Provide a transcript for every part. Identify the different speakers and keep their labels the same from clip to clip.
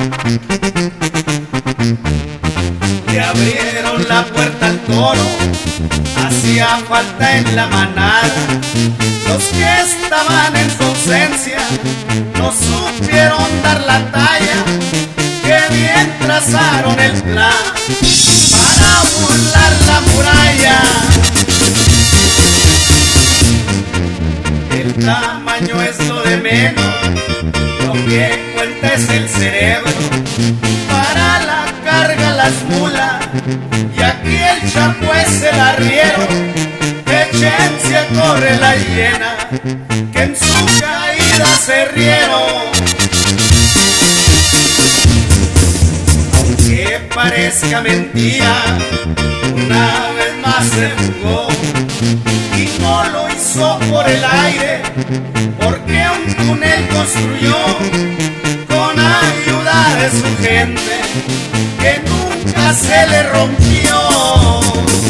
Speaker 1: Le abrieron la puerta al toro, hacía falta en la manada. Los que estaban en su ausencia no supieron dar la talla, que bien trazaron el plan para burlar la muralla. El tamaño es lo de menos, lo que cuenta es el cerebro. Para la carga las mulas, y aquí el Chapo es el arriero. Echencia corre la hiena, que en su caída se rieron. Aunque parezca mentira, una vez más se fugó, y no lo hizo por el aire, porque un túnel construyó con ayuda de su gente, que nunca se le rompió.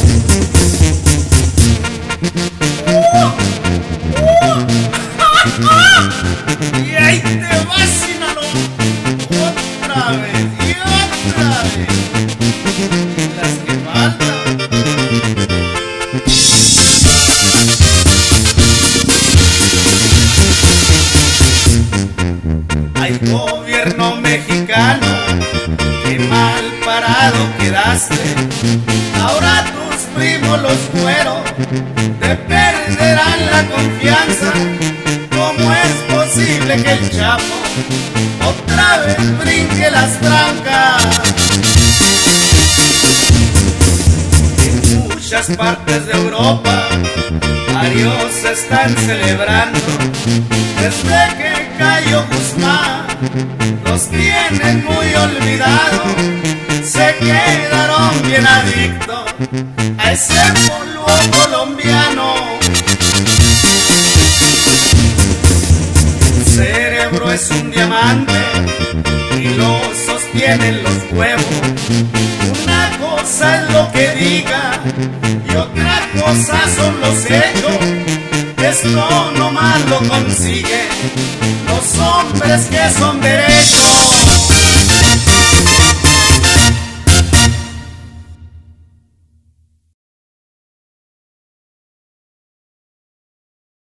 Speaker 1: Y ahí te vas, Sinaloa, otra vez y otra vez, las que faltan. Ay, gobierno mexicano, qué mal parado quedaste. Ahora tus primos los fueros te perderán la confianza. ¿Cómo es posible que el Chapo otra vez brinque las trancas? En muchas partes de Europa varios están celebrando. Desde que cayó Guzmán los tienen muy olvidados. Se quedaron bien adictos a ese polvo colombiano. El cerebro es un diamante y lo sostienen los huevos. Una cosa es lo que diga y otra cosa son los hechos. Esto nomás lo consiguen los hombres que son derechos.